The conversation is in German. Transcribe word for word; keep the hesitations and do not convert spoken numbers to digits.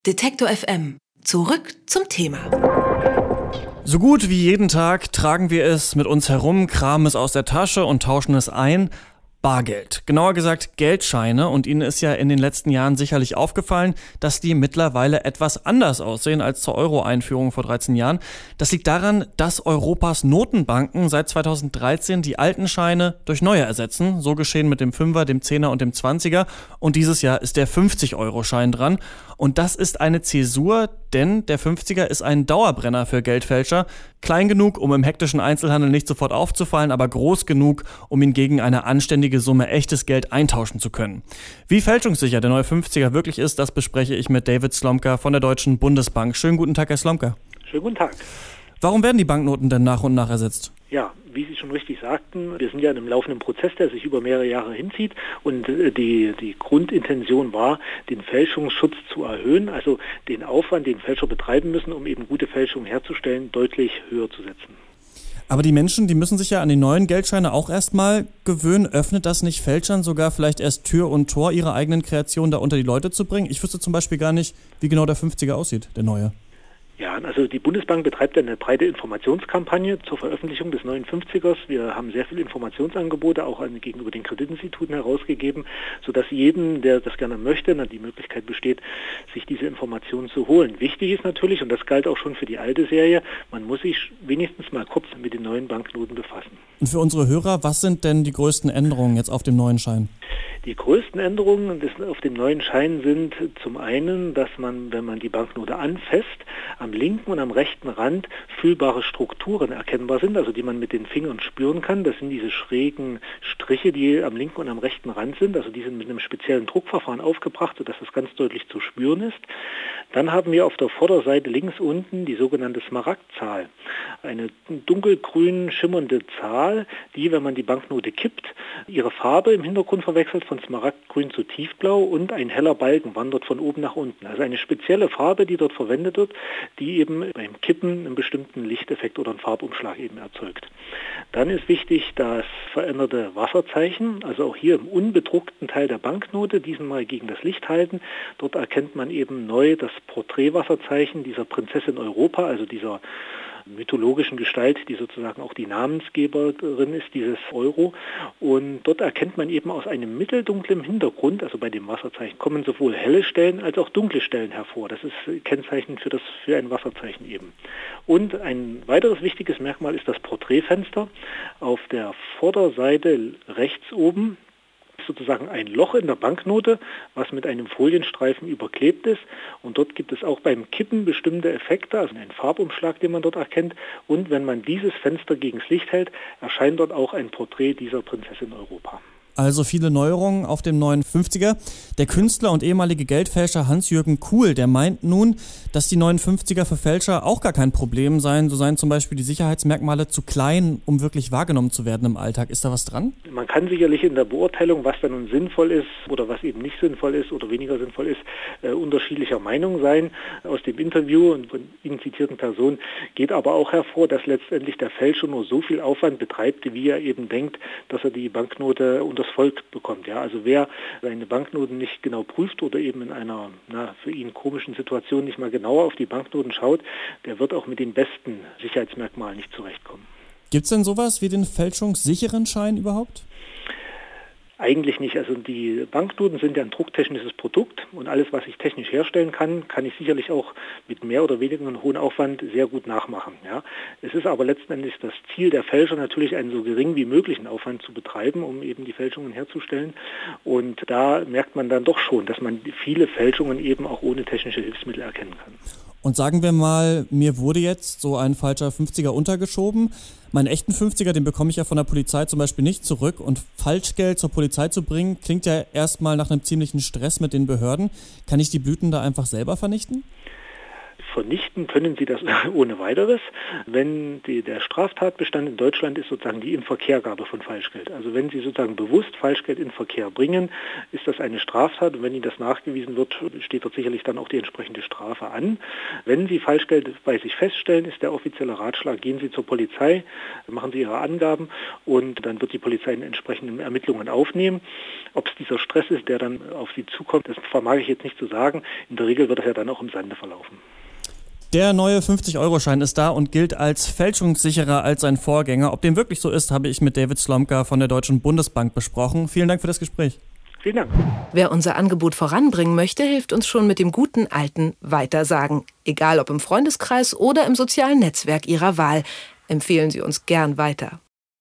Detektor F M. Zurück zum Thema. So gut wie jeden Tag tragen wir es mit uns herum, kramen es aus der Tasche und tauschen es ein. Bargeld. Genauer gesagt Geldscheine. Und Ihnen ist ja in den letzten Jahren sicherlich aufgefallen, dass die mittlerweile etwas anders aussehen als zur Euro-Einführung vor dreizehn Jahren. Das liegt daran, dass Europas Notenbanken seit zweitausenddreizehn die alten Scheine durch neue ersetzen. So geschehen mit dem Fünfer, dem Zehner und dem Zwanziger. Und dieses Jahr ist der fünfzig-Euro-Schein dran. Und das ist eine Zäsur, denn der fünfziger ist ein Dauerbrenner für Geldfälscher. Klein genug, um im hektischen Einzelhandel nicht sofort aufzufallen, aber groß genug, um ihn gegen eine anständige Summe echtes Geld eintauschen zu können. Wie fälschungssicher der neue fünfziger wirklich ist, das bespreche ich mit David Slomka von der Deutschen Bundesbank. Schönen guten Tag, Herr Slomka. Schönen guten Tag. Warum werden die Banknoten denn nach und nach ersetzt? Ja, wie Sie schon richtig sagten, wir sind ja in einem laufenden Prozess, der sich über mehrere Jahre hinzieht und die, die Grundintention war, den Fälschungsschutz zu erhöhen, also den Aufwand, den Fälscher betreiben müssen, um eben gute Fälschungen herzustellen, deutlich höher zu setzen. Aber die Menschen, die müssen sich ja an die neuen Geldscheine auch erstmal gewöhnen. Öffnet das nicht Fälschern sogar vielleicht erst Tür und Tor, ihre eigenen Kreationen da unter die Leute zu bringen? Ich wüsste zum Beispiel gar nicht, wie genau der fünfziger aussieht, der neue. Ja, also die Bundesbank betreibt eine breite Informationskampagne zur Veröffentlichung des neuen fünfzigers. Wir haben sehr viele Informationsangebote auch an, gegenüber den Kreditinstituten herausgegeben, sodass jedem, der das gerne möchte, die Möglichkeit besteht, sich diese Informationen zu holen. Wichtig ist natürlich, und das galt auch schon für die alte Serie, man muss sich wenigstens mal kurz mit den neuen Banknoten befassen. Und für unsere Hörer, was sind denn die größten Änderungen jetzt auf dem neuen Schein? Die größten Änderungen auf dem neuen Schein sind zum einen, dass man, wenn man die Banknote anfasst, am linken und am rechten Rand fühlbare Strukturen erkennbar sind, also die man mit den Fingern spüren kann. Das sind diese schrägen Striche, die am linken und am rechten Rand sind. Also die sind mit einem speziellen Druckverfahren aufgebracht, sodass das ganz deutlich zu spüren ist. Dann haben wir auf der Vorderseite links unten die sogenannte Smaragdzahl. Eine dunkelgrün schimmernde Zahl, die, wenn man die Banknote kippt, ihre Farbe im Hintergrund verwechselt von Smaragdgrün zu Tiefblau und ein heller Balken wandert von oben nach unten. Also eine spezielle Farbe, die dort verwendet wird, die eben beim Kippen einen bestimmten Lichteffekt oder einen Farbumschlag eben erzeugt. Dann ist wichtig das veränderte Wasserzeichen, also auch hier im unbedruckten Teil der Banknote, diesen mal gegen das Licht halten. Dort erkennt man eben neu das Porträtwasserzeichen dieser Prinzessin Europa, also dieser mythologischen Gestalt, die sozusagen auch die Namensgeberin ist, dieses Euro. Und dort erkennt man eben aus einem mitteldunklen Hintergrund, also bei dem Wasserzeichen, kommen sowohl helle Stellen als auch dunkle Stellen hervor. Das ist Kennzeichen für, das, für ein Wasserzeichen eben. Und ein weiteres wichtiges Merkmal ist das Porträtfenster. Auf der Vorderseite rechts oben sozusagen ein Loch in der Banknote, was mit einem Folienstreifen überklebt ist. Und dort gibt es auch beim Kippen bestimmte Effekte, also einen Farbumschlag, den man dort erkennt. Und wenn man dieses Fenster gegen das Licht hält, erscheint dort auch ein Porträt dieser Prinzessin Europa. Also viele Neuerungen auf dem neuen fünfziger. Der Künstler und ehemalige Geldfälscher Hans-Jürgen Kuhl, der meint nun, dass die neuen fünfziger für Fälscher auch gar kein Problem seien. So seien zum Beispiel die Sicherheitsmerkmale zu klein, um wirklich wahrgenommen zu werden im Alltag. Ist da was dran? Man kann sicherlich in der Beurteilung, was da nun sinnvoll ist oder was eben nicht sinnvoll ist oder weniger sinnvoll ist, äh, unterschiedlicher Meinung sein. Aus dem Interview und von Ihnen zitierten Personen geht aber auch hervor, dass letztendlich der Fälscher nur so viel Aufwand betreibt, wie er eben denkt, dass er die Banknote unter das Volk bekommt. Ja, also wer seine Banknoten nicht genau prüft oder eben in einer na, für ihn komischen Situation nicht mal genauer auf die Banknoten schaut, der wird auch mit den besten Sicherheitsmerkmalen nicht zurechtkommen. Gibt es denn sowas wie den fälschungssicheren Schein überhaupt? Eigentlich nicht. Also die Banknoten sind ja ein drucktechnisches Produkt und alles, was ich technisch herstellen kann, kann ich sicherlich auch mit mehr oder weniger einem hohen Aufwand sehr gut nachmachen. Ja. Es ist aber letztendlich das Ziel der Fälscher natürlich, einen so gering wie möglichen Aufwand zu betreiben, um eben die Fälschungen herzustellen. Und da merkt man dann doch schon, dass man viele Fälschungen eben auch ohne technische Hilfsmittel erkennen kann. Und sagen wir mal, mir wurde jetzt so ein falscher fünfziger untergeschoben. Meinen echten fünfziger, den bekomme ich ja von der Polizei zum Beispiel nicht zurück. Und Falschgeld zur Polizei zu bringen, klingt ja erstmal nach einem ziemlichen Stress mit den Behörden. Kann ich die Blüten da einfach selber vernichten? Vernichten können Sie das ohne weiteres, wenn die, der Straftatbestand in Deutschland ist sozusagen die Inverkehrgabe von Falschgeld. Also wenn Sie sozusagen bewusst Falschgeld in Verkehr bringen, ist das eine Straftat und wenn Ihnen das nachgewiesen wird, steht dort sicherlich dann auch die entsprechende Strafe an. Wenn Sie Falschgeld bei sich feststellen, ist der offizielle Ratschlag, gehen Sie zur Polizei, machen Sie Ihre Angaben und dann wird die Polizei in entsprechenden Ermittlungen aufnehmen. Ob es dieser Stress ist, der dann auf Sie zukommt, das vermag ich jetzt nicht zu sagen. In der Regel wird das ja dann auch im Sande verlaufen. Der neue fünfzig-Euro-Schein ist da und gilt als fälschungssicherer als sein Vorgänger. Ob dem wirklich so ist, habe ich mit David Slomka von der Deutschen Bundesbank besprochen. Vielen Dank für das Gespräch. Vielen Dank. Wer unser Angebot voranbringen möchte, hilft uns schon mit dem guten alten Weitersagen. Egal ob im Freundeskreis oder im sozialen Netzwerk Ihrer Wahl. Empfehlen Sie uns gern weiter.